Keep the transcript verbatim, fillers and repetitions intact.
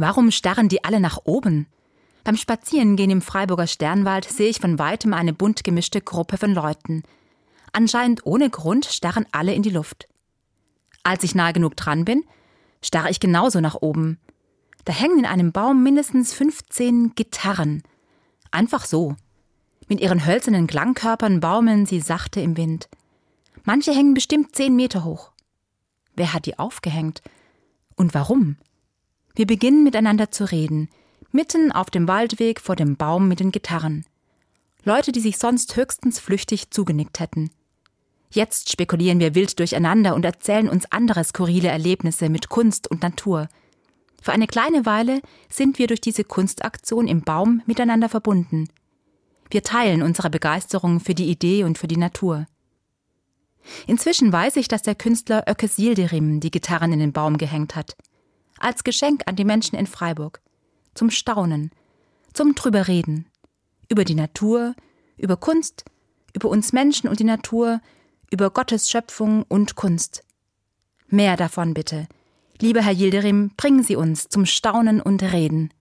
Warum starren die alle nach oben? Beim Spazierengehen im Freiburger Sternwald sehe ich von weitem eine bunt gemischte Gruppe von Leuten. Anscheinend ohne Grund starren alle in die Luft. Als ich nahe genug dran bin, starre ich genauso nach oben. Da hängen in einem Baum mindestens fünfzehn Gitarren. Einfach so. Mit ihren hölzernen Klangkörpern baumeln sie sachte im Wind. Manche hängen bestimmt zehn Meter hoch. Wer hat die aufgehängt? Und warum? Wir beginnen miteinander zu reden, mitten auf dem Waldweg vor dem Baum mit den Gitarren. Leute, die sich sonst höchstens flüchtig zugenickt hätten. Jetzt spekulieren wir wild durcheinander und erzählen uns andere skurrile Erlebnisse mit Kunst und Natur. Für eine kleine Weile sind wir durch diese Kunstaktion im Baum miteinander verbunden. Wir teilen unsere Begeisterung für die Idee und für die Natur. Inzwischen weiß ich, dass der Künstler Ökes Yildirim die Gitarren in den Baum gehängt hat. Als Geschenk an die Menschen in Freiburg. Zum Staunen, zum Drüberreden. Über die Natur, über Kunst, über uns Menschen und die Natur, über Gottes Schöpfung und Kunst. Mehr davon bitte. Lieber Herr Yildirim, bringen Sie uns zum Staunen und Reden.